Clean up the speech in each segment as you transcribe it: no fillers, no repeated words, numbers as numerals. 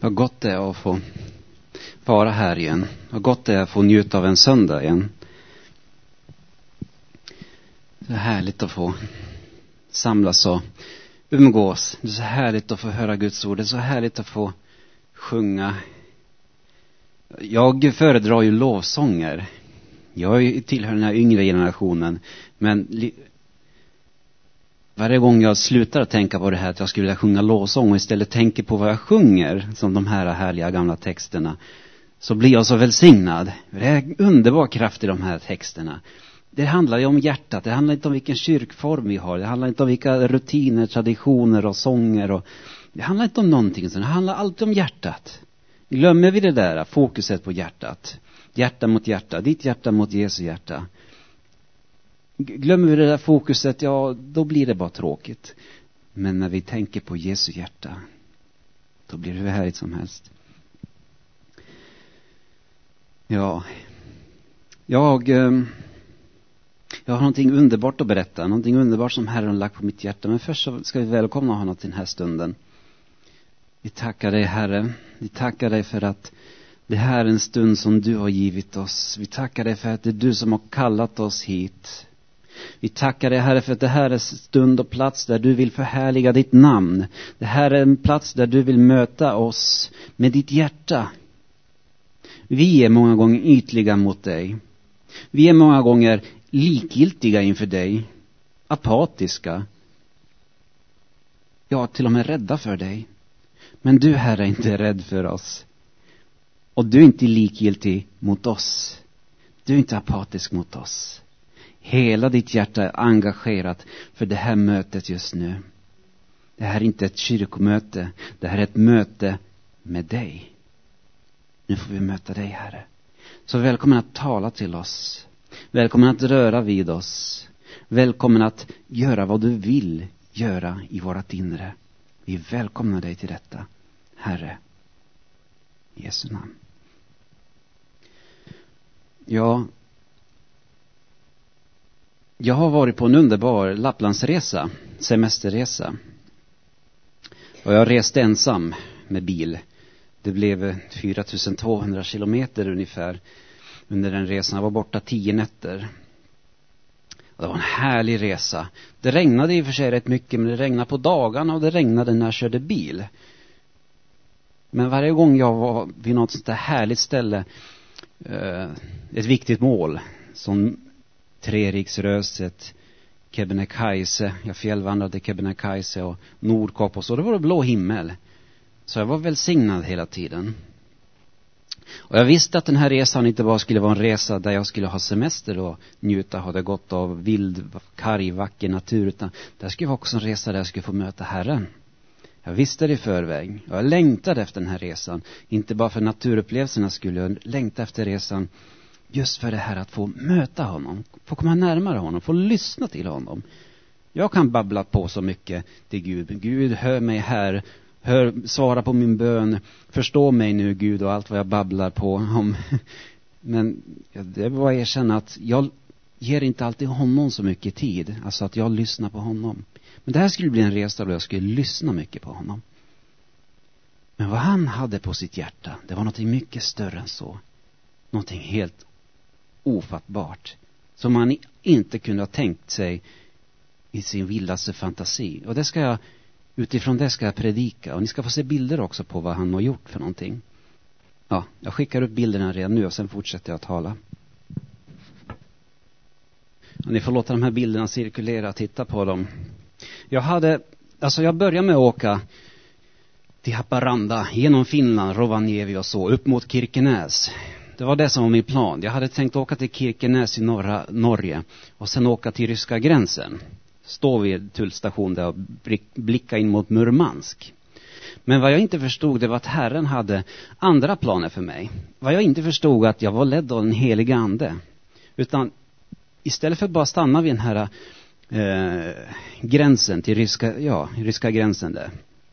Vad gott det är att få vara här igen. Vad gott det är att få njuta av en söndag igen. Det är härligt att få samlas och umgås. Det är så härligt att få höra Guds ord. Det är så härligt att få sjunga. Jag föredrar ju lovsånger. Jag tillhör den här yngre generationen. Men varje gång jag slutar att tänka på det här att jag skulle vilja sjunga lovsång och istället tänker på vad jag sjunger, som de här härliga gamla texterna, så blir jag så välsignad. Det är underbar kraft i de här texterna. Det handlar ju om hjärtat. Det handlar inte om vilken kyrkform vi har. Det handlar inte om vilka rutiner, traditioner och sånger. Det handlar inte om någonting. Det handlar alltid om hjärtat. Glömmer vi det där fokuset på hjärtat. Hjärta mot hjärta. Ditt hjärta mot Jesu hjärta. Glömmer vi det där fokuset, ja, då blir det bara tråkigt. Men när vi tänker på Jesu hjärta, då blir det hur härligt som helst. Ja, jag har någonting underbart att berätta. Någonting underbart som Herren har lagt på mitt hjärta. Men först så ska vi välkomna honom till den här stunden. Vi tackar dig, Herre. Vi tackar dig för att det här är en stund som du har givit oss. Vi tackar dig för att det är du som har kallat oss hit. Vi tackar dig, Herre, för att det här är en stund och plats där du vill förhärliga ditt namn. Det här är en plats där du vill möta oss med ditt hjärta. Vi är många gånger ytliga mot dig. Vi är många gånger likgiltiga inför dig. Apatiska. Ja, till och med rädda för dig. Men du, Herre, är inte rädd för oss. Och du är inte likgiltig mot oss. Du är inte apatisk mot oss. Hela ditt hjärta är engagerat för det här mötet just nu. Det här är inte ett kyrkomöte. Det här är ett möte med dig. Nu får vi möta dig, Herre. Så välkommen att tala till oss. Välkommen att röra vid oss. Välkommen att göra vad du vill göra i vårat inre. Vi välkomnar dig till detta, Herre. I Jesu namn. Ja, jag har varit på en underbar Lapplandsresa, semesterresa. Och jag reste ensam med bil. Det blev 4200 kilometer ungefär under den resan. Jag var borta 10 nätter. Och det var en härlig resa. Det regnade i och för sig rätt mycket, men det regnade på dagarna och det regnade när jag körde bil. Men varje gång jag var vid något sånt där härligt ställe, ett viktigt mål, som Treriksröset, Kebnekaise, jag fjällvandrade Kebnekaise och Nordkap och så, det var det blå himmel. Så jag var välsignad hela tiden. Och jag visste att den här resan inte bara skulle vara en resa där jag skulle ha semester och njuta, ha det gott av vild, karg, vacker natur, utan det skulle vara också en resa där jag skulle få möta Herren. Jag visste det i förväg. Jag längtade efter den här resan. Inte bara för naturupplevelserna skulle jag längta efter resan just för det här att få möta honom. Få komma närmare honom. Få lyssna till honom. Jag kan babbla på så mycket till Gud. Gud, hör mig här. Svara på min bön. Förstå mig nu, Gud, och allt vad jag babblar på om. Men det var att erkänna att jag ger inte alltid honom så mycket tid. Alltså att jag lyssnar på honom. Men det här skulle bli en resa där jag skulle lyssna mycket på honom. Men vad han hade på sitt hjärta, det var något mycket större än så. Någonting helt ofattbart. Som man inte kunde ha tänkt sig i sin vildaste fantasi. Och det ska jag, utifrån det ska jag predika. Och ni ska få se bilder också på vad han har gjort för någonting. Ja, jag skickar upp bilderna redan nu och sen fortsätter jag att tala. Och ni får låta de här bilderna cirkulera och titta på dem. Jag började med att åka till Haparanda, genom Finland, Rovaniemi och så, upp mot Kirkenes. Det var det som var min plan. Jag hade tänkt åka till Kirkenes i norra Norge och sen åka till ryska gränsen. Stå vid tullstation där och blicka in mot Murmansk. Men vad jag inte förstod, det var att Herren hade andra planer för mig. Vad jag inte förstod, att jag var ledd av den heliga ande. Utan istället för att bara stanna vid den här gränsen till ryska gränsen där,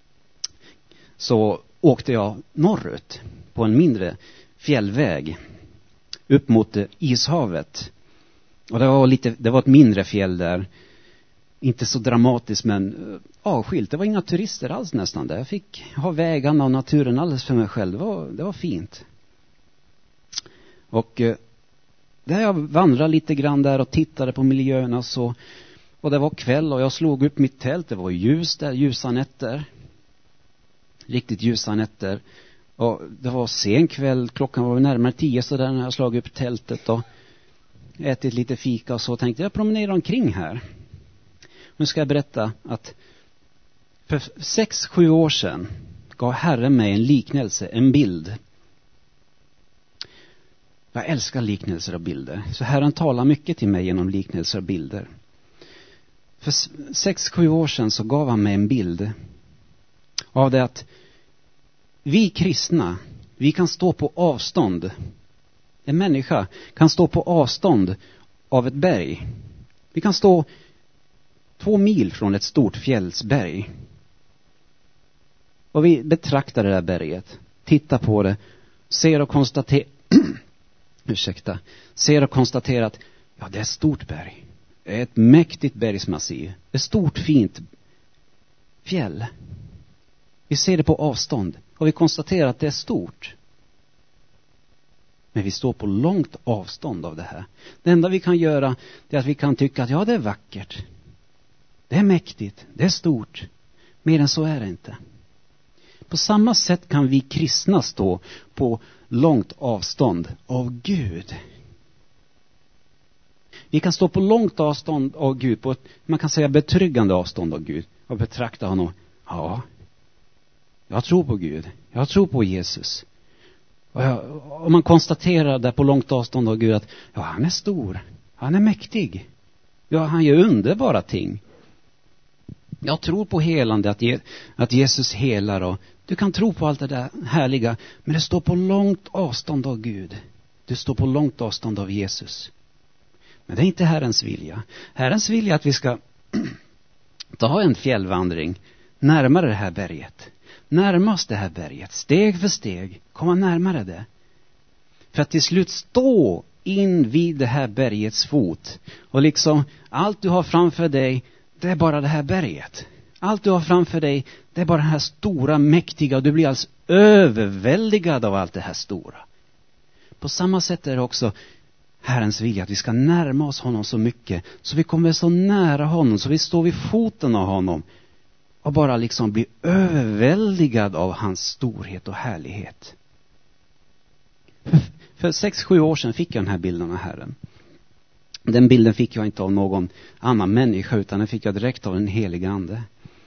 så åkte jag norrut på en mindre fjällväg upp mot ishavet. Och det var ett mindre fjäll där. inte så dramatiskt, men avskilt. Det var inga turister alls nästan där. Jag fick ha vägarna och naturen alldeles för mig själv. Det var fint. Och där jag vandrade lite grann där och tittade på miljöerna så. Och det var kväll och jag slog upp mitt tält. Det var ljus där, ljusa nätter. Riktigt ljusa nätter. Och det var sen kväll, klockan var närmare 10 så där när jag slog upp tältet och ätit lite fika och så tänkte jag promenera omkring här. Nu ska jag berätta att för 6-7 år sedan gav Herren mig en liknelse, en bild. Jag älskar liknelser och bilder. Så Herren talar mycket till mig genom liknelser och bilder. För 6-7 år sedan så gav han mig en bild av det att vi kristna, vi kan stå på avstånd. En människa kan stå på avstånd av ett berg. Vi kan stå 2 mil från ett stort fjällsberg. Och vi betraktar det där berget. Tittar på det. Ser och konstaterar att ja, det är ett stort berg. Det är ett mäktigt bergsmassiv. Ett stort fint fjäll. Vi ser det på avstånd. Och vi konstaterar att det är stort. Men vi står på långt avstånd av det här. Det enda vi kan göra är att vi kan tycka att ja, det är vackert. Det är mäktigt. Det är stort. Mer än så är det inte. På samma sätt kan vi kristna stå på långt avstånd av Gud. Vi kan stå på långt avstånd av Gud. På ett, man kan säga betryggande avstånd av Gud. Och betrakta honom. Ja, jag tror på Gud. Jag tror på Jesus. Och man konstaterar där på långt avstånd av Gud att ja, han är stor. Han är mäktig. Ja, han gör underbara ting. Jag tror på helande, att Jesus helar. Och du kan tro på allt det där härliga. Men det står på långt avstånd av Gud. Det står på långt avstånd av Jesus. Men det är inte Herrens vilja. Herrens vilja är att vi ska ta en fjällvandring närmare det här berget. Närmast det här berget, steg för steg, komma närmare det. För att till slut stå in vid det här bergets fot. Och liksom, allt du har framför dig, det är bara det här berget. Allt du har framför dig, det är bara det här stora, mäktiga. Och du blir alltså överväldigad av allt det här stora. På samma sätt är det också Herrens vilja att vi ska närma oss honom så mycket. Så vi kommer så nära honom, så vi står vid foten av honom. Och bara liksom bli överväldigad av hans storhet och härlighet. För 6-7 år sedan fick jag den här bilden av Herren. Den bilden fick jag inte av någon annan människa, utan den fick jag direkt av den heliga ande.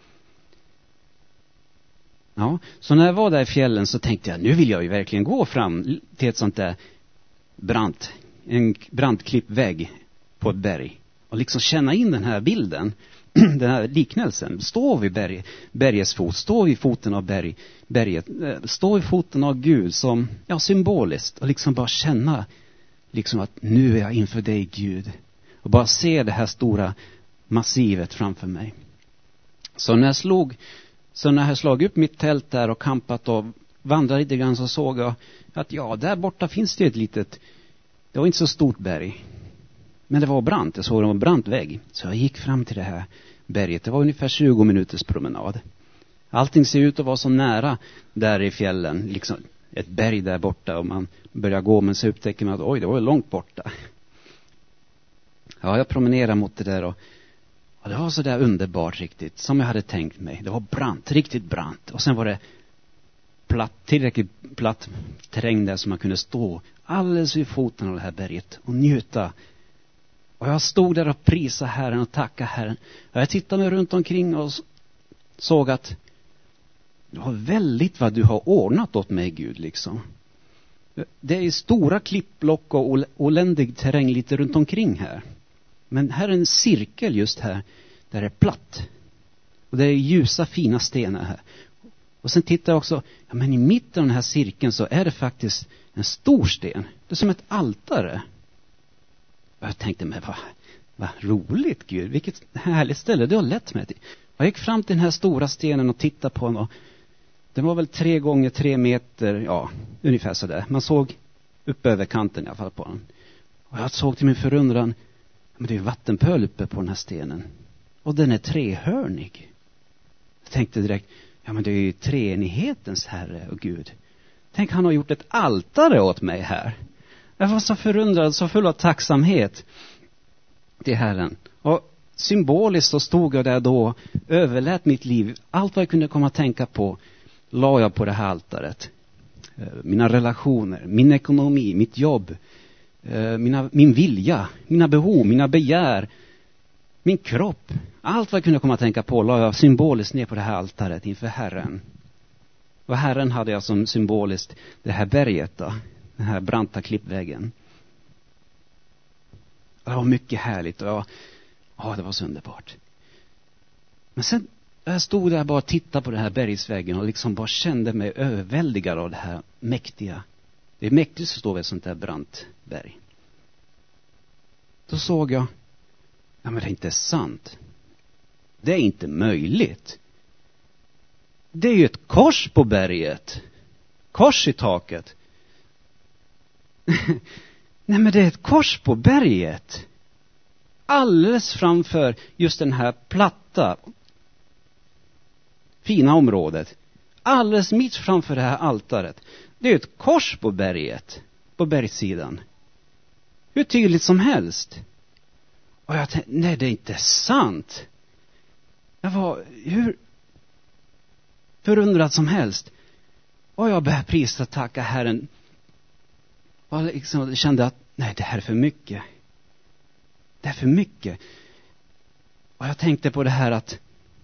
Ja, så när jag var där i fjällen så tänkte jag, nu vill jag ju verkligen gå fram till ett sånt där en brantklippt vägg på ett berg. Och liksom känna in den här bilden. Den här liknelsen. Står vid bergets fot. Står vid foten av berget. Står vid foten av Gud som symboliskt. Och liksom bara känna liksom att nu är jag inför dig, Gud. Och bara se det här stora massivet framför mig. Så när jag slog upp mitt tält där och kampat och vandrade lite grann, så såg jag att där borta finns det ett litet, det var inte så stort berg. Men det var brant, jag såg det var en brant vägg. Så jag gick fram till det här berget. Det var ungefär 20 minuters promenad. Allting ser ut att vara så nära där i fjällen. Liksom ett berg där borta. Och man börjar gå, men så upptäcker man att oj, det var långt borta. Ja, jag promenerade mot det där. Och det var så där underbart riktigt. Som jag hade tänkt mig. Det var brant, riktigt brant. Och sen var det tillräckligt platt terräng där som man kunde stå alldeles vid foten av det här berget. Och njuta. Och jag stod där och prisade Herren och tackade Herren. Och jag tittade mig runt omkring och såg att det var väldigt vad du har ordnat åt mig, Gud, liksom. Det är stora klippblock och oländig terräng lite runt omkring här. Men här är en cirkel just här där det är platt. Och det är ljusa, fina stenar här. Och sen tittar jag också, men i mitten av den här cirkeln så är det faktiskt en stor sten. Det är som ett altare. Jag tänkte, men vad roligt, Gud. Vilket härligt ställe. Det har lett mig till. Jag gick fram till den här stora stenen och tittade på den. Och den var väl 3 gånger 3 meter. Ungefär så där. Man såg upp över kanten i alla fall på den. Och jag såg till min förundran. Men det är vattenpöl uppe på den här stenen. Och den är trehörnig. Jag tänkte direkt, ja men det är ju treenighetens Herre och Gud. Tänk, han har gjort ett altare åt mig här. Jag var så förundrad, så full av tacksamhet till Herren. Och symboliskt så stod jag där då, överlät mitt liv. Allt vad jag kunde komma att tänka på la jag på det här altaret. Mina relationer, min ekonomi, mitt jobb, min vilja, mina behov, mina begär, min kropp. Allt vad jag kunde komma att tänka på la jag symboliskt ner på det här altaret inför Herren. Och Herren hade jag som symboliskt det här berget då, den här branta klippvägen. Och det var mycket härligt och det var så underbart. Men sen jag stod där bara och tittade på den här bergsväggen och liksom bara kände mig överväldigad av det här mäktiga. Det är mäktigt att stå vid ett sånt där brant berg. Då såg jag, ja men det är inte sant. Det är inte möjligt. Det är ju ett kors på berget. Kors i taket. Nej men det är ett kors på berget. Alldeles framför just den här platta fina området. Alldeles mitt framför det här altaret. Det är ett kors på berget. På bergssidan. Hur tydligt som helst. Och jag tänkte, nej det är inte sant. Jag var hur förundrad som helst. Och jag började prisa och tacka Herren. Och liksom kände att nej, det här är för mycket. Det är för mycket. Och jag tänkte på det här att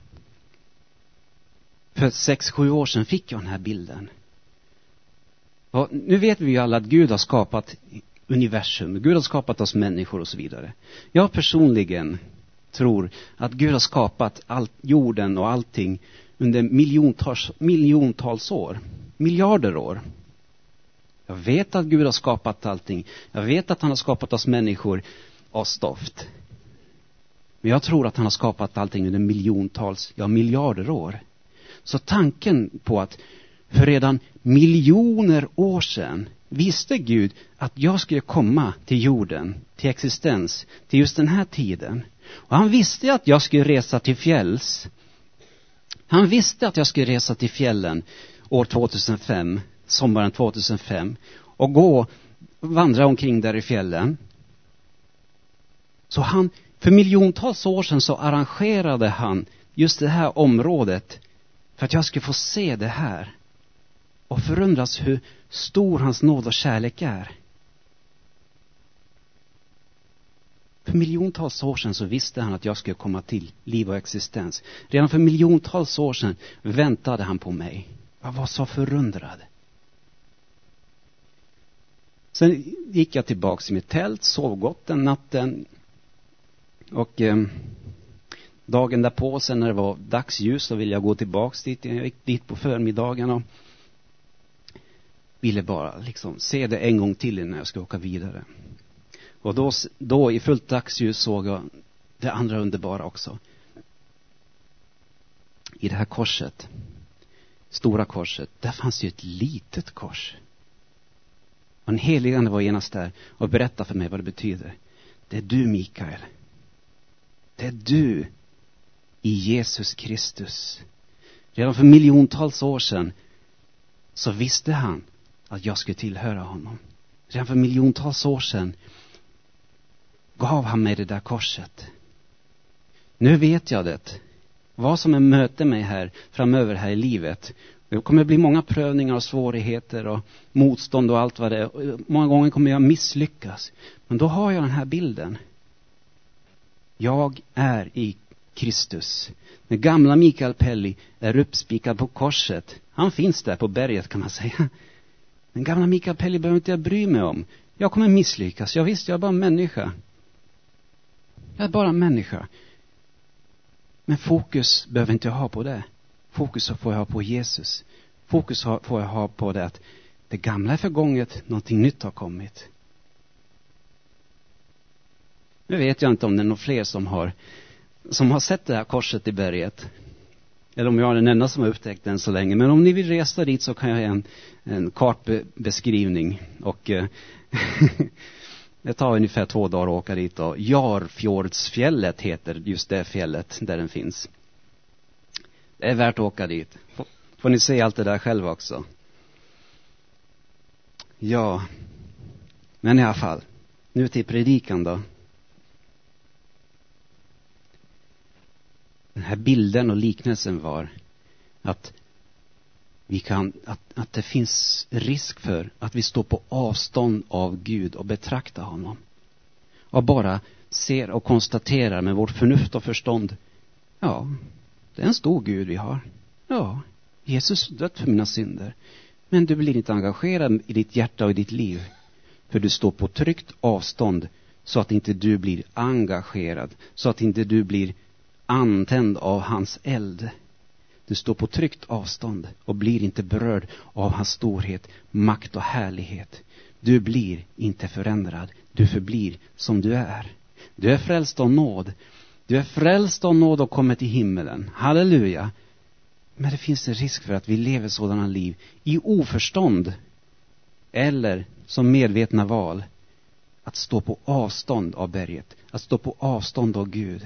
för 6-7 år sedan fick jag den här bilden. Och nu vet vi ju alla att Gud har skapat universum. Gud har skapat oss människor och så vidare. Jag personligen tror att Gud har skapat jorden och allting under miljontals år. Miljarder år. Jag vet att Gud har skapat allting. Jag vet att han har skapat oss människor av stoft. Men jag tror att han har skapat allting under miljarder år. Så tanken på att för redan miljoner år sedan visste Gud att jag skulle komma till jorden, till existens, till just den här tiden. Och han visste att jag skulle resa till fjälls. Han visste att jag skulle resa till fjällen år 2005, sommaren 2005, och vandra omkring där i fjällen. Så för miljontals år sedan så arrangerade han just det här området för att jag skulle få se det här. Och förundras hur stor hans nåd och kärlek är. För miljontals år sedan så visste han att jag skulle komma till liv och existens. Redan för miljontals år sedan väntade han på mig. Jag var så förundrad. Sen gick jag tillbaka till mitt tält, sov gott den natten. Och dagen därpå, sen när det var dagsljus, så ville jag gå tillbaka dit. Jag gick dit på förmiddagen och ville bara liksom se det en gång till innan jag ska åka vidare. Och då i fullt dagsljus såg jag det andra underbara också. I det här korset, stora korset, där fanns ju ett litet kors. Och en helig ande var genast där och berättade för mig vad det betyder. Det är du, Mikael. Det är du i Jesus Kristus. Redan för miljontals år sedan så visste han att jag skulle tillhöra honom. Redan för miljontals år sedan gav han mig det där korset. Nu vet jag det. Vad som än möter mig här framöver här i livet. Det kommer bli många prövningar och svårigheter och motstånd och allt vad det är. Många gånger kommer jag misslyckas. Men då har jag den här bilden. Jag är i Kristus. Den gamla Mikael Pelli är uppspikad på korset. Han finns där på berget, kan man säga. Den gamla Mikael Pelli behöver inte jag bry mig om. Jag kommer misslyckas. Jag visste, jag är bara en människa. Jag är bara en människa. Men fokus behöver inte jag ha på det. Fokus får jag ha på Jesus. Fokus får jag ha på det att det gamla är förgånget, någonting nytt har kommit. Nu vet jag inte om det är någon fler som har sett det här korset i berget. Eller om jag är den enda som har upptäckt den så länge. Men om ni vill resa dit så kan jag ge en kartbeskrivning. Och Det tar ungefär 2 dagar att åka dit. Och Jarfjordsfjället heter just det fjället där den finns. Det är värt att åka dit. Får ni se allt det där själv också. Ja, men i alla fall. Nu till predikan då. Den här bilden och liknelsen var att att det finns risk för att vi står på avstånd av Gud och betraktar honom. Och bara ser och konstaterar med vårt förnuft och förstånd. Ja, det är en stor Gud vi har. Ja, Jesus dött för mina synder. Men du blir inte engagerad i ditt hjärta och i ditt liv. För du står på tryggt avstånd så att inte du blir engagerad. Så att inte du blir antänd av hans eld. Du står på tryggt avstånd och blir inte berörd av hans storhet, makt och härlighet. Du blir inte förändrad. Du förblir som du är. Du är frälst av nåd. Du är frälst av nåd och kommer till himmelen. Halleluja. Men det finns en risk för att vi lever sådana liv i oförstånd eller som medvetna val att stå på avstånd av berget, att stå på avstånd av Gud.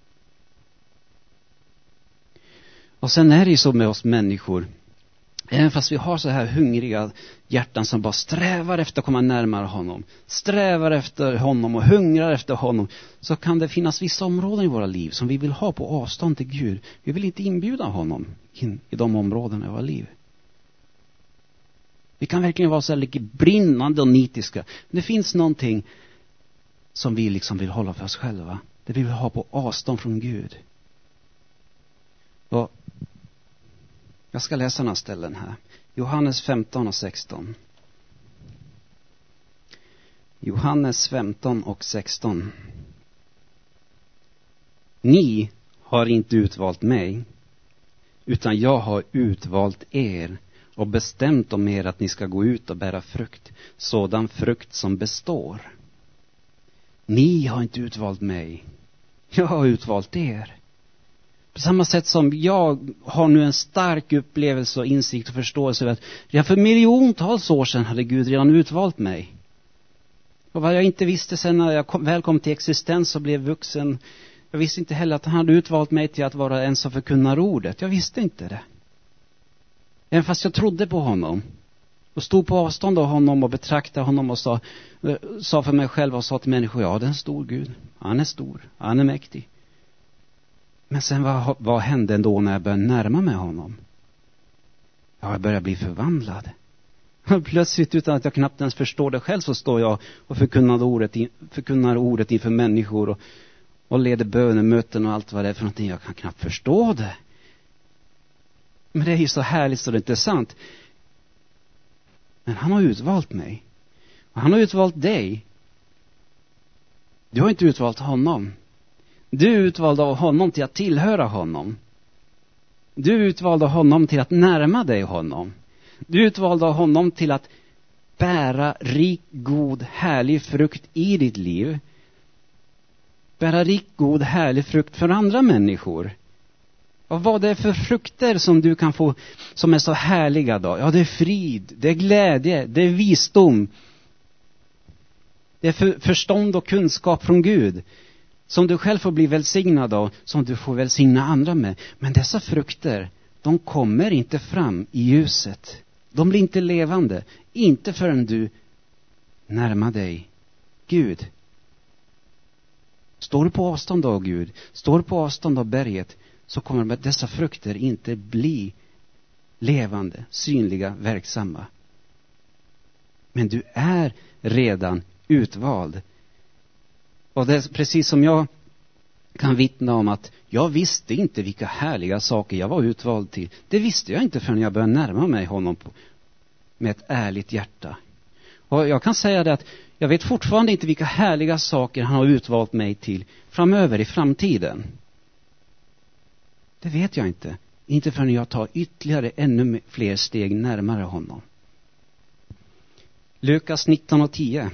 Och sen är det ju så med oss människor, även fast vi har så här hungriga hjärtan som bara strävar efter att komma närmare honom, strävar efter honom och hungrar efter honom, så kan det finnas vissa områden i våra liv som vi vill ha på avstånd till Gud. Vi vill inte inbjuda honom in i de områdena i våra liv. Vi kan verkligen vara så här lite brinnande och nitiska. Men det finns någonting som vi liksom vill hålla för oss själva. Det vi vill ha på avstånd från Gud. Och jag ska läsa några ställen här. Johannes 15 och 16. Johannes 15 och 16. Ni har inte utvalt mig, utan jag har utvalt er och bestämt om er att ni ska gå ut och bära frukt, sådan frukt som består. Ni har inte utvalt mig, jag har utvalt er. På samma sätt som jag har nu en stark upplevelse och insikt och förståelse att jag för miljontals år sedan hade Gud redan utvalt mig. Och vad jag inte visste sen när jag väl kom till existens och blev vuxen, jag visste inte heller att han hade utvalt mig till att vara en som förkunnar ordet. Jag visste inte det. Även fast jag trodde på honom och stod på avstånd av honom och betraktade honom och sa för mig själv och sa till människor, ja, det är en stor Gud. Han är stor, han är mäktig. Men sen vad hände ändå när jag började närma mig honom? Ja, jag började bli förvandlad. Plötsligt utan att jag knappt ens förstår det själv så står jag och förkunnar ordet inför människor och leder bönemöten och allt vad det är för någonting. Jag kan knappt förstå det. Men det är ju så härligt så det är inte sant. Men han har utvalt mig. Och han har utvalt dig. Du har inte utvalt honom. Du är utvald av honom till att tillhöra honom. Du är utvald av honom till att närma dig honom. Du är utvald av honom till att bära rik, god, härlig frukt i ditt liv. Bära rik, god, härlig frukt för andra människor. Och vad det är för frukter som du kan få som är så härliga då? Ja, det är frid, det är glädje, det är visdom. Det är förstånd och kunskap från Gud. Som du själv får bli välsignad av, som du får välsigna andra med. Men dessa frukter, de kommer inte fram i ljuset. De blir inte levande. Inte förrän du närmar dig Gud. Står du på avstånd av Gud, står du på avstånd av berget, så kommer dessa frukter inte bli levande, synliga, verksamma. Men du är redan utvald. Och det är precis som jag kan vittna om att jag visste inte vilka härliga saker jag var utvald till. Det visste jag inte förrän jag började närma mig honom med ett ärligt hjärta. Och jag kan säga det att jag vet fortfarande inte vilka härliga saker han har utvalt mig till framöver i framtiden. Det vet jag inte. Inte förrän jag tar ytterligare ännu fler steg närmare honom. Lukas 19 och 10.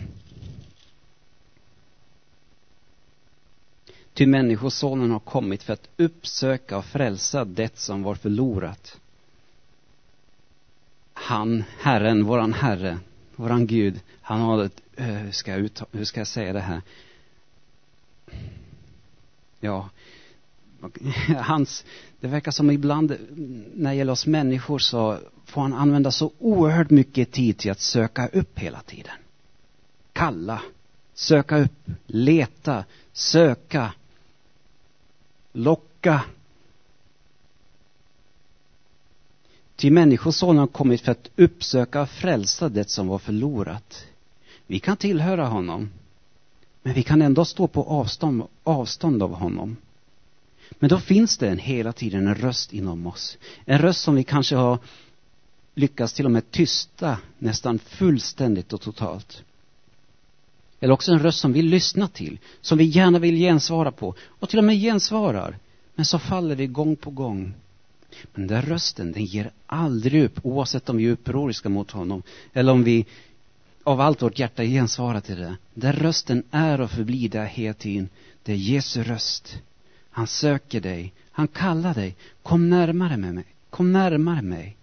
Ty människosonen har kommit för att uppsöka och frälsa det som var förlorat. Han, Herren, våran Herre, Våran Gud, han har ett, hur ska jag säga det här? Ja, det verkar som ibland när det gäller oss människor så får han använda så oerhört mycket tid till att söka upp hela tiden. Kalla, söka upp, leta, söka, locka. Till människosonen har kommit för att uppsöka och frälsa det som var förlorat. Vi kan tillhöra honom, men vi kan ändå stå på avstånd av honom. Men då finns det hela tiden en röst inom oss. En röst som vi kanske har lyckats till och med tysta nästan fullständigt och totalt. Eller också en röst som vi lyssnar till, som vi gärna vill gensvara på. Och till och med gensvarar. Men så faller vi gång på gång. Men den rösten, den ger aldrig upp, oavsett om vi är upproriska mot honom. Eller om vi av allt vårt hjärta gensvarar till det. Den rösten är och förblir där hela tiden. Det är Jesu röst. Han söker dig. Han kallar dig. Kom närmare med mig. Kom närmare mig.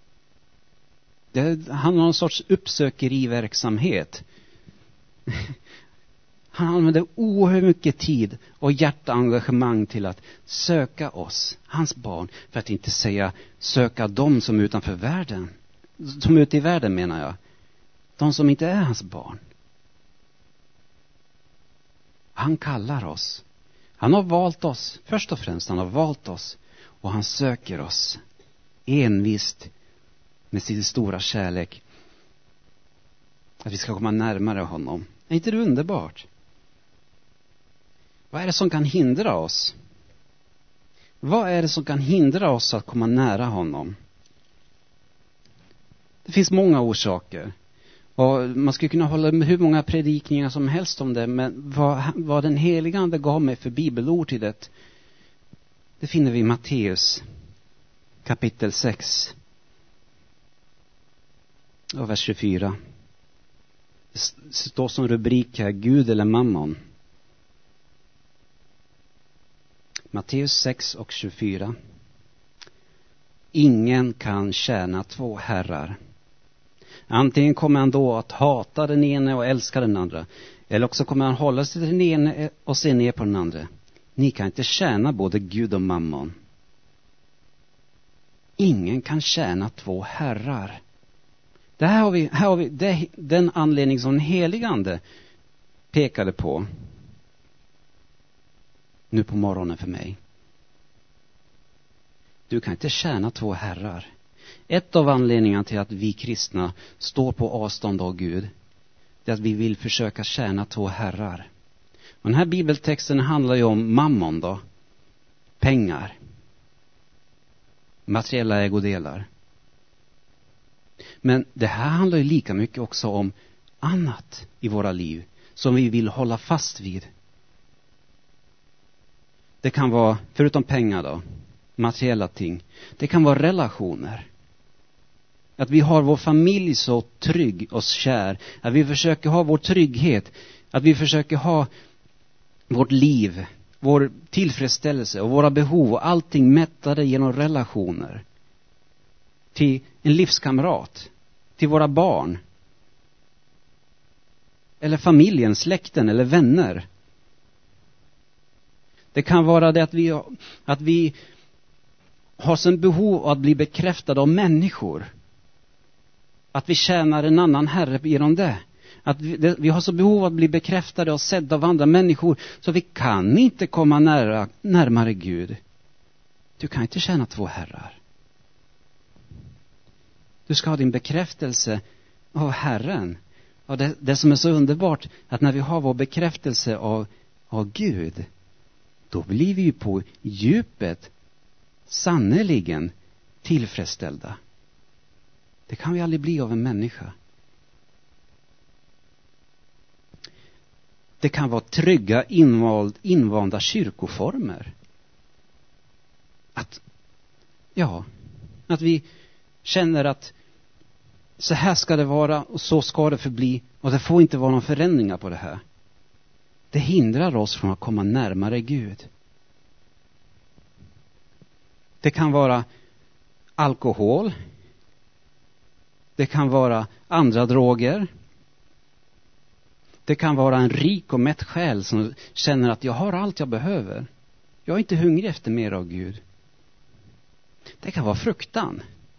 Han har en sorts uppsökeriverksamhet. Han använder oerhört mycket tid och hjärtaengagemang till att söka oss, hans barn. För att inte säga söka dem som är utanför världen. Som är ute i världen menar jag. De som inte är hans barn. Han kallar oss. Han har valt oss. Först och främst han har valt oss. Och han söker oss. Envist med sin stora kärlek. Att vi ska komma närmare honom. Är inte det underbart? Vad är det som kan hindra oss? Vad är det som kan hindra oss att komma nära honom? Det finns många orsaker. Och man skulle kunna hålla med hur många predikningar som helst om det. Men vad den helige Ande gav mig för bibelord till det finner vi i Matteus kapitel 6 och vers 24. Det står som rubrik här, Gud eller mammon. Matteus 6 och 24. Ingen kan tjäna två herrar. Antingen kommer han då att hata den ene och älska den andra. Eller också kommer han hålla sig till den ene och se ner på den andra. Ni kan inte tjäna både Gud och mammon. Ingen kan tjäna två herrar. Det här har vi den anledning som den helige Ande pekade på. Nu på morgonen för mig. Du kan inte tjäna två herrar. Ett av anledningarna till att vi kristna står på avstånd av Gud, det är att vi vill försöka tjäna två herrar. Och den här bibeltexten handlar ju om mammon då. Pengar. Materiella ägodelar. Men det här handlar ju lika mycket också om annat i våra liv som vi vill hålla fast vid. Det kan vara, förutom pengar då, materiella ting. Det kan vara relationer. Att vi har vår familj så trygg och kär. Att vi försöker ha vår trygghet. Att vi försöker ha vårt liv, vår tillfredsställelse och våra behov och allting mättade genom relationer. Till en livskamrat. Till våra barn. Eller familjen, släkten eller vänner. Det kan vara det att vi har sån behov av att bli bekräftade av människor. Att vi tjänar en annan herre genom det. Att vi har så behov av att bli bekräftade och sedda av andra människor. Så vi kan inte komma närmare Gud. Du kan inte tjäna två herrar. Du ska ha din bekräftelse av Herren. Och det som är så underbart, att när vi har vår bekräftelse av Gud, då blir vi ju på djupet sannoliken tillfredsställda. Det kan vi aldrig bli av en människa. Det kan vara trygga invanda kyrkoformer. Att vi känner att så här ska det vara och så ska det förbli. Och det får inte vara någon förändringar på det här. Det hindrar oss från att komma närmare Gud. Det kan vara alkohol. Det kan vara andra droger. Det kan vara en rik och mätt själ som känner att jag har allt jag behöver. Jag är inte hungrig efter mer av Gud. Det kan vara fruktan.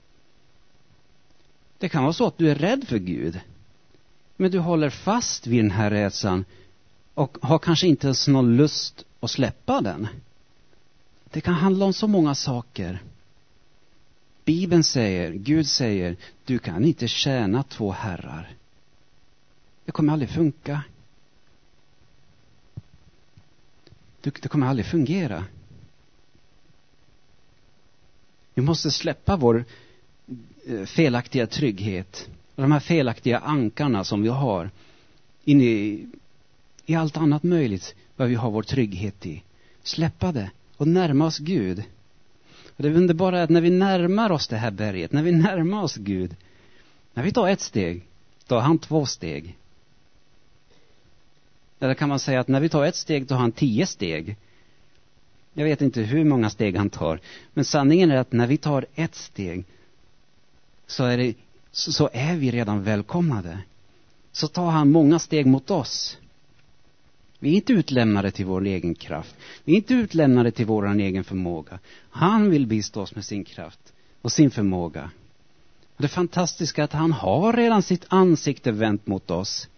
Det kan vara så att du är rädd för Gud. Men du håller fast vid den här rädslan och har kanske inte ens någon lust att släppa den. Det kan handla om så många saker. Bibeln säger, Gud säger, du kan inte tjäna två herrar. Det kommer aldrig funka. Det kommer aldrig fungera. Vi måste släppa vår felaktiga trygghet. Och de här felaktiga ankarna som vi har inne i allt annat möjligt vad vi har vår trygghet i. Släppa det och närma oss Gud. Och det underbara är att när vi närmar oss det här berget, när vi närmar oss Gud, när vi tar ett steg, tar han 2 steg. Eller kan man säga att när vi tar ett steg, tar han 10 steg. Jag vet inte hur många steg han tar. Men sanningen är att när vi tar ett steg så är vi redan välkomnade. Så tar han många steg mot oss. Vi är inte utlämnade till vår egen kraft. Vi är inte utlämnade till vår egen förmåga. Han vill bistå oss med sin kraft och sin förmåga. Och det fantastiska är att han har redan sitt ansikte vänt mot oss.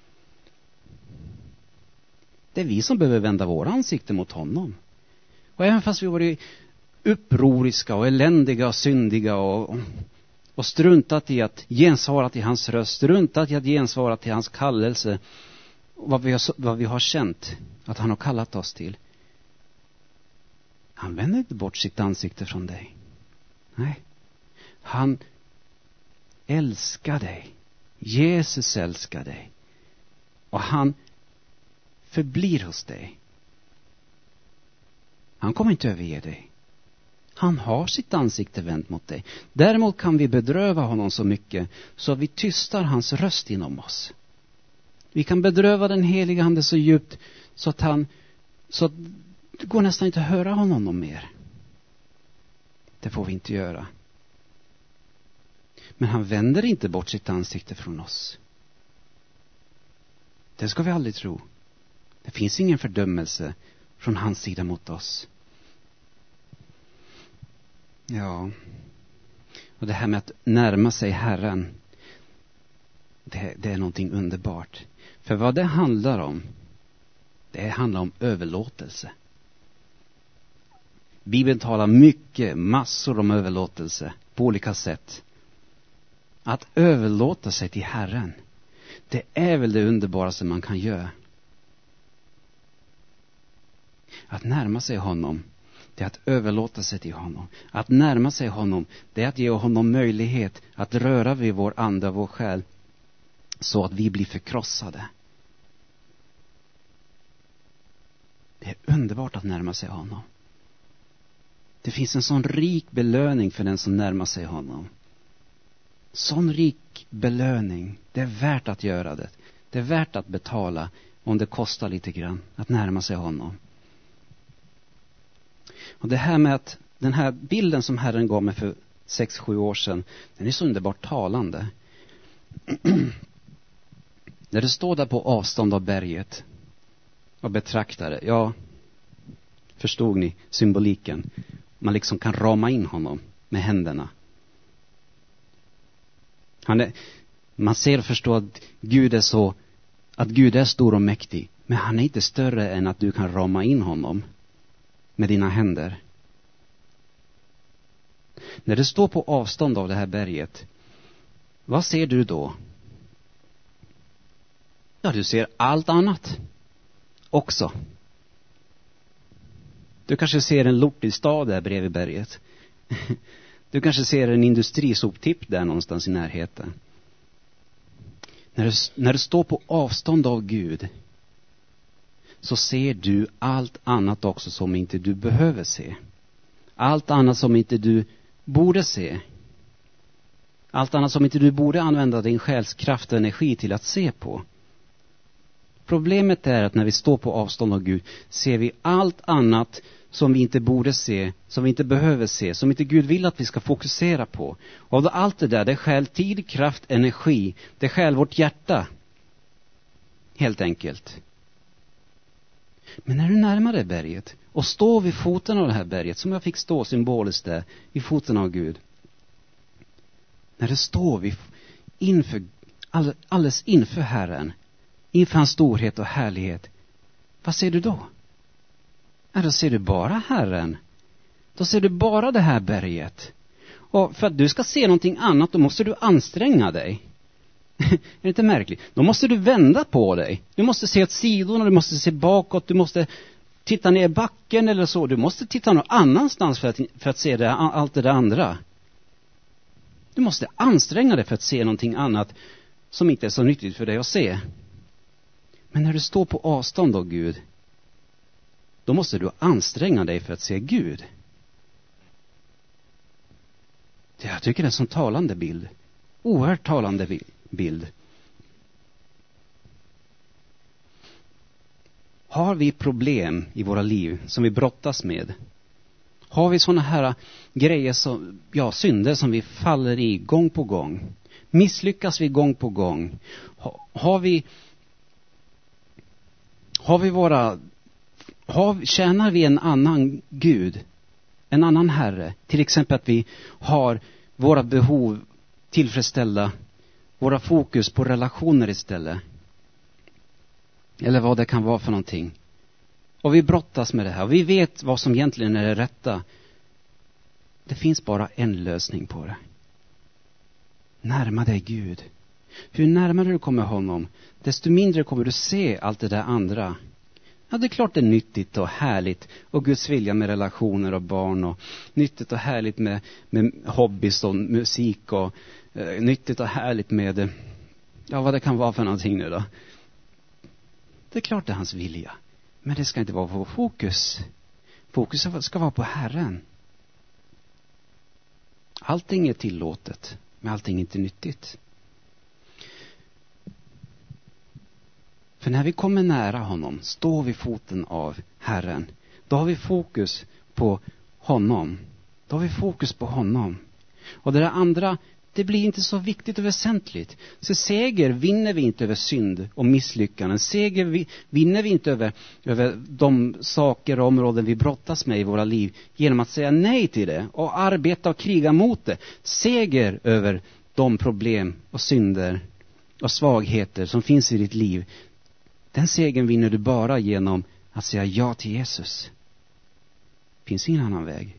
Det är vi som behöver vända våra ansikte mot honom. Och även fast vi varit upproriska och eländiga och syndiga och struntat i att gensvara till hans röst, struntat i att gensvara till hans kallelse, vad vi har känt att han har kallat oss till. Han vänder inte bort sitt ansikte från dig. Nej. Han älskar dig. Jesus älskar dig. Och han förblir hos dig. Han kommer inte överge dig. Han har sitt ansikte vänt mot dig. Däremot kan vi bedröva honom så mycket så att vi tystar hans röst inom oss. Vi kan bedröva den helige ande så djupt så att det går nästan inte att höra honom mer. Det får vi inte göra. Men han vänder inte bort sitt ansikte från oss. Det ska vi aldrig tro. Det finns ingen fördömelse från hans sida mot oss. Ja. Och det här med att närma sig Herren, det är någonting underbart. För vad det handlar om, det handlar om överlåtelse. Bibeln talar massor om överlåtelse på olika sätt. Att överlåta sig till Herren, det är väl det underbaraste man kan göra. Att närma sig honom, det är att överlåta sig till honom. Att närma sig honom, det är att ge honom möjlighet att röra vid vår ande och vår själ så att vi blir förkrossade. Det är underbart att närma sig honom. Det finns en sån rik belöning för den som närmar sig honom. Sån rik belöning, det är värt att göra det. Det är värt att betala om det kostar lite grann att närma sig honom. Och det här med att den här bilden som Herren gav mig för 6-7 år sedan, den är så underbart talande. När det står där på avstånd av berget och betraktar det, ja, förstod ni symboliken? Man liksom kan rama in honom med händerna. Man ser och förstår att Gud är stor och mäktig, men han är inte större än att du kan rama in honom med dina händer. När det står på avstånd av det här berget, vad ser du då? Ja, du ser allt annat också. Du kanske ser en lortig stad där bredvid berget. Du kanske ser en industrisoptipp där någonstans i närheten. När du står på avstånd av Gud, så ser du allt annat också som inte du behöver se. Allt annat som inte du borde se. Allt annat som inte du borde använda din själskraft och energi till att se på. Problemet är att när vi står på avstånd av Gud ser vi allt annat som vi inte borde se, som vi inte behöver se, som inte Gud vill att vi ska fokusera på. Och allt det där, det stjäl tid, kraft, energi. Det stjäl vårt hjärta. Helt enkelt. Men när du närmar dig berget och står vid foten av det här berget, som jag fick stå symboliskt där, vid foten av Gud. När du står alldeles inför Herren, inför hans storhet och härlighet, vad ser du då? Ja, då ser du bara Herren. Då ser du bara det här berget. Och för att du ska se någonting annat, då måste du anstränga dig. Är det inte märkligt? Då måste du vända på dig. Du måste se åt sidorna, du måste se bakåt, du måste titta ner i backen eller så. Du måste titta någon annanstans för att se allt det där andra. Du måste anstränga dig för att se någonting annat som inte är så nyttigt för dig att se. Men när du står på avstånd av Gud, då måste du anstränga dig för att se Gud. Jag tycker det är en sån talande bild. Oerhört talande bild. Har vi problem i våra liv som vi brottas med? Har vi såna här grejer som, synder som vi faller i gång på gång? Misslyckas vi gång på gång? Tjänar vi en annan Gud, en annan Herre? Till exempel att vi har våra behov tillfredsställda, våra fokus på relationer istället. Eller vad det kan vara för någonting. Och vi brottas med det här. Och vi vet vad som egentligen är det rätta. Det finns bara en lösning på det. Närma dig Gud. Hur närmare du kommer honom, desto mindre kommer du se allt det där andra. Ja, det är klart det är nyttigt och härligt. Och Guds vilja med relationer och barn. Och nyttigt och härligt med hobbys och musik. Och nyttigt och härligt med vad det kan vara för någonting nu då. Det är klart det är hans vilja. Men det ska inte vara vår fokus. Fokus ska vara på Herren. Allting är tillåtet, men allting är inte nyttigt. För när vi kommer nära honom, står vi foten av Herren. Då har vi fokus på honom. Då har vi fokus på honom. Och det där andra, det blir inte så viktigt och väsentligt. Så seger vinner vi inte över synd och misslyckanden. Seger vinner vi inte över de saker och områden vi brottas med i våra liv genom att säga nej till det och arbeta och kriga mot det. Seger över de problem och synder och svagheter som finns i ditt liv. Den segern vinner du bara genom att säga ja till Jesus. Det finns ingen annan väg.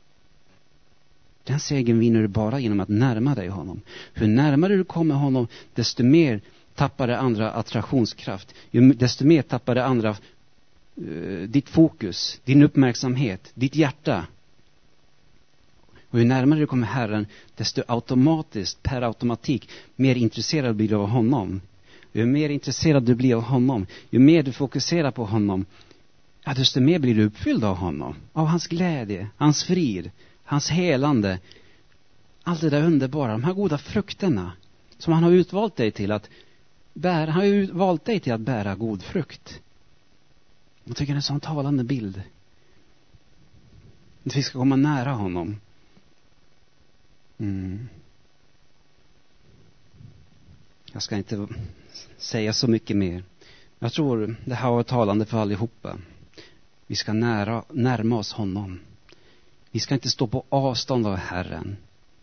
Den segern vinner du bara genom att närma dig honom. Hur närmare du kommer honom, desto mer tappar det andra attraktionskraft. Desto mer tappar det andra ditt fokus, din uppmärksamhet, ditt hjärta. Och ju närmare du kommer Herren, desto automatiskt, per automatik, mer intresserad blir du av honom. Ju mer intresserad du blir av honom, ju mer du fokuserar på honom, desto mer blir du uppfylld av honom. Av hans glädje, hans frid, hans helande. Allt det där underbara, de här goda frukterna som han har utvalt dig till att bära. Han har ju valt dig till att bära god frukt. Jag tycker det är en sån talande bild. Att vi ska komma nära honom. Jag ska inte säga så mycket mer. Jag tror det här var talande för allihopa. Vi ska närma oss honom. Vi ska inte stå på avstånd av Herren.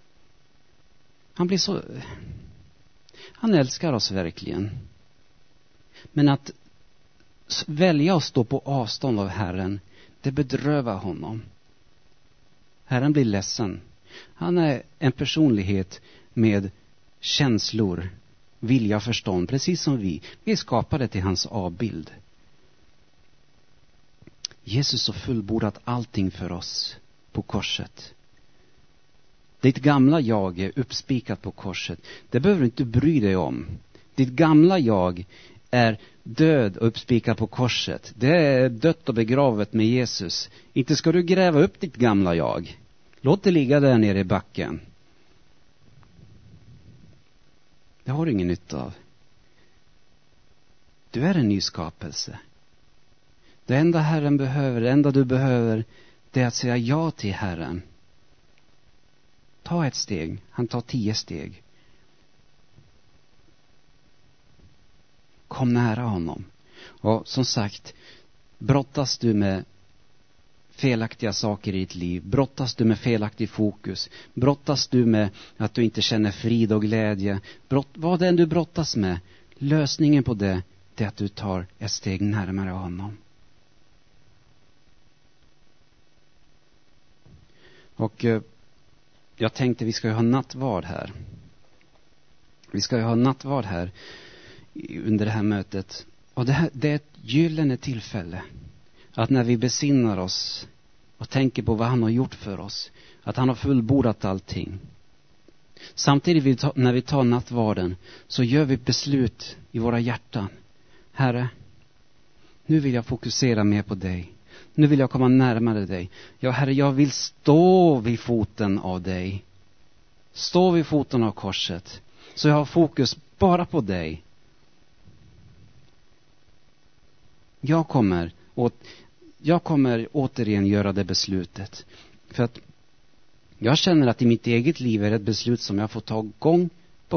Han älskar oss verkligen. Men att välja att stå på avstånd av Herren, det bedrövar honom. Herren blir ledsen. Han är en personlighet med känslor, vilja och förstånd, precis som vi. Vi är skapade till hans avbild. Jesus har fullbordat allting för oss på korset. Ditt gamla jag är uppspikat på korset. Det behöver du inte bry dig om. Ditt gamla jag är död och uppspikat på korset. Det är dött och begravet med Jesus. Inte ska du gräva upp ditt gamla jag. Låt det ligga där nere i backen. Det har du ingen nytta av. Du är en ny skapelse. Det enda Herren behöver, det enda du behöver, det är att säga ja till Herren. Ta ett steg, han tar 10 steg. Kom nära honom. Och som sagt, brottas du med felaktiga saker i ditt liv, brottas du med felaktig fokus, brottas du med att du inte känner frid och glädje, vad det än du brottas med, lösningen på det är att du tar ett steg närmare honom. Och jag tänkte vi ska ju ha nattvard här. Vi ska ju ha nattvard här under det här mötet. Och det är ett gyllene tillfälle att när vi besinnar oss och tänker på vad han har gjort för oss, att han har fullbordat allting. Samtidigt när vi tar nattvarden så gör vi beslut i våra hjärtan. Herre, nu vill jag fokusera mer på dig. Nu vill jag komma närmare dig. Ja, Herre, jag vill stå vid foten av dig. Stå vid foten av korset. Så jag har fokus bara på dig. Jag kommer återigen göra det beslutet. För att jag känner att i mitt eget liv är det ett beslut som jag får ta gång på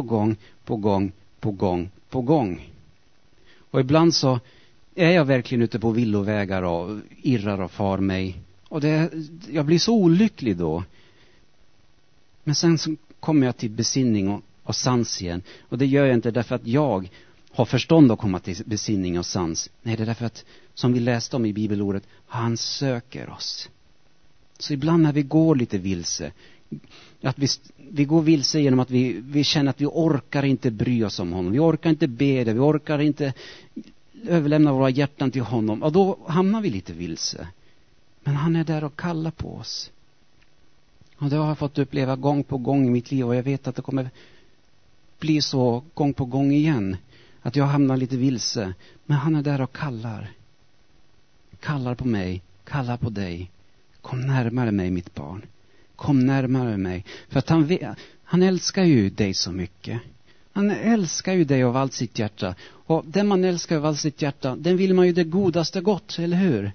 gång. Och ibland så är jag verkligen ute på villovägar och irrar och far mig. Och jag blir så olycklig då. Men sen så kommer jag till besinning och sans igen. Och det gör jag inte därför att jag har förstånd att komma till besinning och sans. Nej, det är därför att, som vi läste om i bibelordet, han söker oss. Så ibland när vi går lite vilse, att vi går vilse genom att vi känner att vi orkar inte bry oss om honom. Vi orkar inte be det, vi orkar inte överlämna våra hjärtan till honom. Och då hamnar vi lite vilse. Men han är där och kallar på oss. Och det har jag fått uppleva gång på gång i mitt liv. Och jag vet att det kommer bli så gång på gång igen. Att jag hamnar lite vilse. Men han är där och kallar. Kallar på mig. Kallar på dig. Kom närmare mig, mitt barn. Kom närmare mig. För att han älskar ju dig så mycket. Han älskar ju dig av allt sitt hjärta. Och den man älskar av allt sitt hjärta, den vill man ju det godaste gott, eller hur?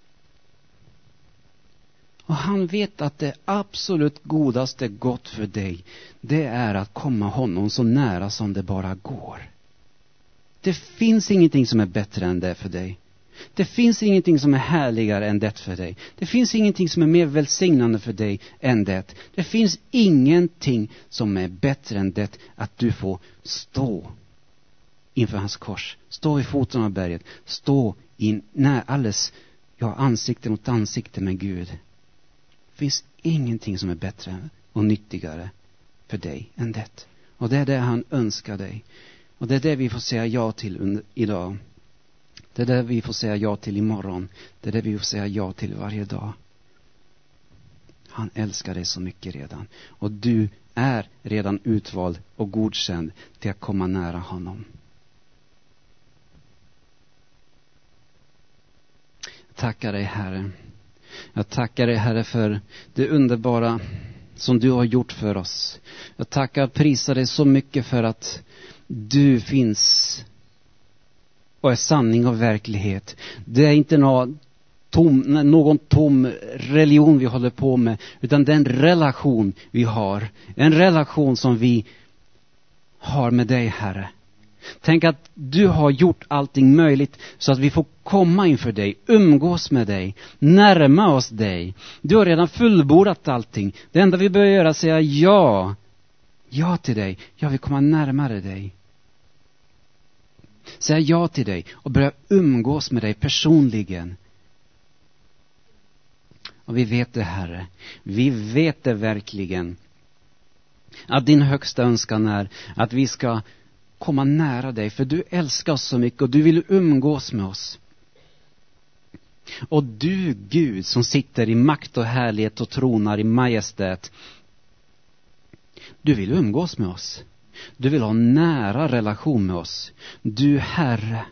Och han vet att det absolut godaste gott för dig, det är att komma honom så nära som det bara går. Det finns ingenting som är bättre än det för dig. Det finns ingenting som är härligare än det för dig. Det finns ingenting som är mer välsignande för dig än det. Det finns ingenting som är bättre än det, att du får stå inför hans kors. Stå i foten av berget. Stå ansikte mot ansikte med Gud. Det finns ingenting som är bättre och nyttigare för dig än det. Och det är det han önskar dig. Och det är det vi får säga ja till idag. Det är det vi får säga ja till imorgon. Det är det vi får säga ja till varje dag. Han älskar dig så mycket redan. Och du är redan utvald och godkänd till att komma nära honom. Jag tackar dig, Herre. Jag tackar dig, Herre, för det underbara som du har gjort för oss. Jag tackar och prisar dig så mycket för att du finns och är sanning och verklighet. Det är inte någon tom religion vi håller på med, utan det är en relation vi har. En relation som vi har med dig, Herre. Tänk att du har gjort allting möjligt så att vi får komma inför dig, umgås med dig, närma oss dig. Du har redan fullbordat allting. Det enda vi behöver göra är att säga ja till dig. Jag vill komma närmare dig. Säga ja till dig och börja umgås med dig personligen. Och vi vet det, Herre. Vi vet det verkligen. Att din högsta önskan är att vi ska komma nära dig. För du älskar oss så mycket och du vill umgås med oss. Och du, Gud, som sitter i makt och härlighet och tronar i majestät. Du vill umgås med oss. Du vill ha en nära relation med oss. Du, Herre.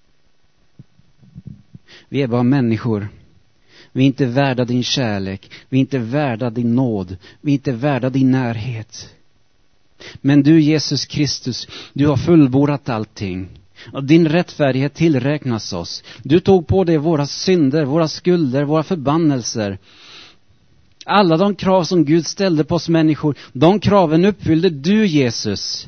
Vi är bara människor. Vi är inte värda din kärlek. Vi är inte värda din nåd. Vi är inte värda din närhet. Men du, Jesus Kristus, du har fullbordat allting. Och din rättfärdighet tillräknas oss. Du tog på dig våra synder, våra skulder, våra förbannelser. Alla de krav som Gud ställde på oss människor, de kraven uppfyllde du, Jesus.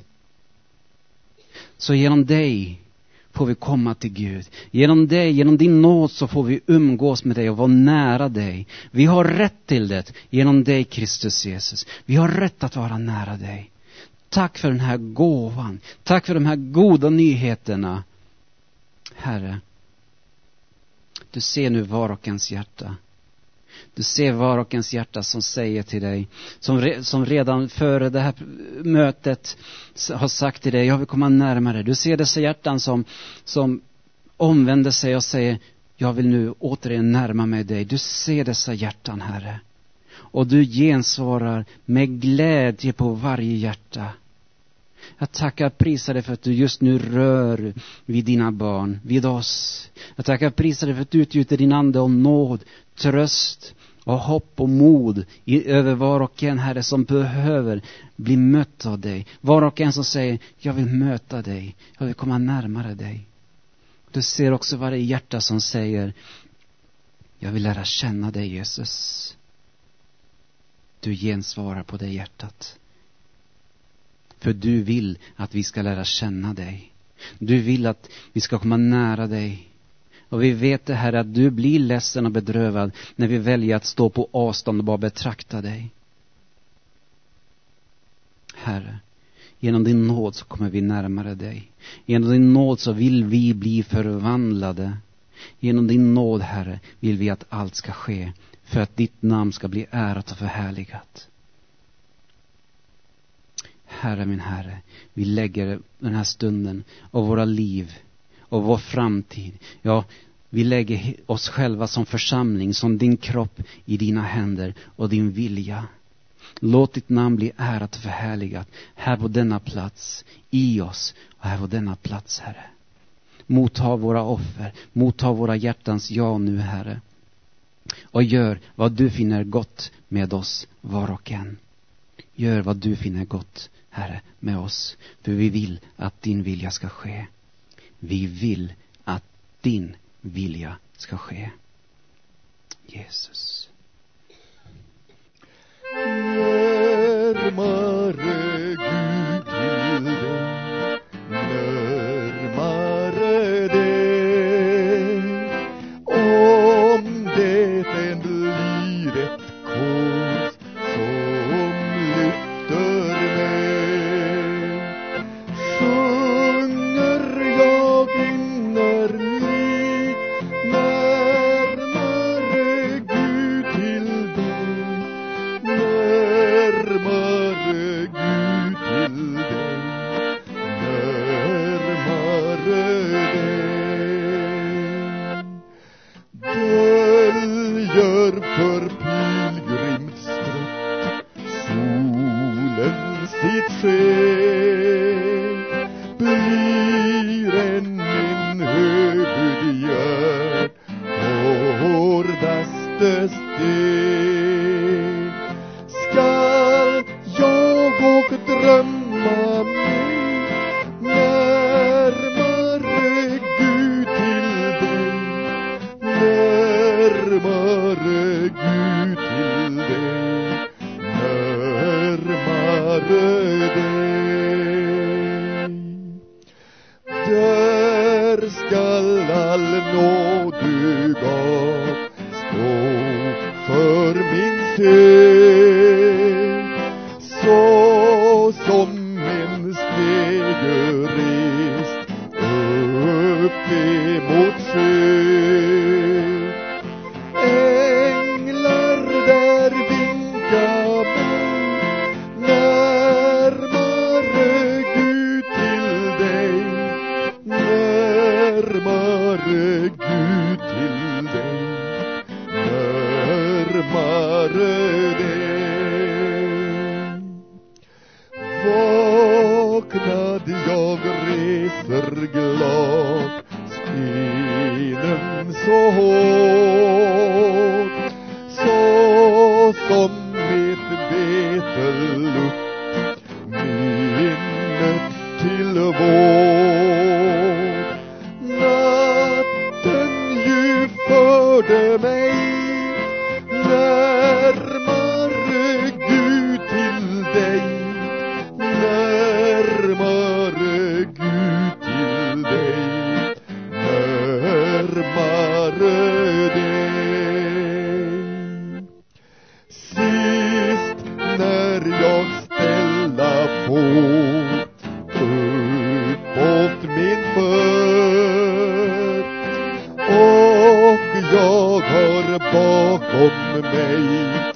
Så genom dig får vi komma till Gud. Genom dig, genom din nåd så får vi umgås med dig och vara nära dig. Vi har rätt till det genom dig, Kristus Jesus. Vi har rätt att vara nära dig. Tack för den här gåvan. Tack för de här goda nyheterna. Herre, du ser nu var och ens hjärta. Du ser var och ens hjärta som säger till dig, som redan före det här mötet har sagt till dig, jag vill komma närmare. Du ser dessa hjärtan som omvänder sig och säger, jag vill nu återigen närma mig dig. Du ser dessa hjärtan, Herre. Och du gensvarar med glädje på varje hjärta. Jag tackar och prisar dig för att du just nu rör vid dina barn, vid oss. Jag tackar och prisar dig för att du utgjuter din ande och nåd, tröst och hopp och mod över var och en, Herre, som behöver bli mött av dig. Var och en som säger, jag vill möta dig, jag vill komma närmare dig. Du ser också varje hjärta som säger, jag vill lära känna dig, Jesus. Du gensvarar på det hjärtat. För du vill att vi ska lära känna dig. Du vill att vi ska komma nära dig. Och vi vet det här att du blir ledsen och bedrövad när vi väljer att stå på avstånd och bara betrakta dig. Herre, genom din nåd så kommer vi närmare dig. Genom din nåd så vill vi bli förvandlade. Genom din nåd, Herre, vill vi att allt ska ske för att ditt namn ska bli ärat och förhärligat. Herre, min Herre, vi lägger den här stunden och våra liv och vår framtid. Ja, vi lägger oss själva som församling, som din kropp i dina händer och din vilja. Låt ditt namn bli ärat och förhärligat här på denna plats, i oss och här på denna plats, Herre. Motta våra offer, motta våra hjärtans ja nu, Herre. Och gör vad du finner gott med oss var och en. Gör vad du finner gott, Herre, med oss. För vi vill att din vilja ska ske. Vi vill att din vilja ska ske. Jesus. Närmare Gud till dig, närmare dig. Om det än blir ett kors som lyfter mig, sjunger jag innerligt, närmare Gud till dig, närmare Gud till dig, närmare dig. Döljer för pilgrimstrött solen sitt sken, blir än min huvudgärd hårdaste steg. Skall jag och drömma mig närmare Gud till dig, närmare Gud till dig, närmare dig. Där skall all nåd du gav stå för min sed, så som en stege rest upp emot sjön. Änglar där vinka mig, närmare Gud till dig, närmare Gud till dig, närmare dig. Vaknad jag reser glad, stenen så hård, så som ett beteluft minnet till vård. förde mig närmare Gud till dig, närmare Gud till dig, närmare dig. Sist när jag ställa fot uppåt min fot och jag har bakom mig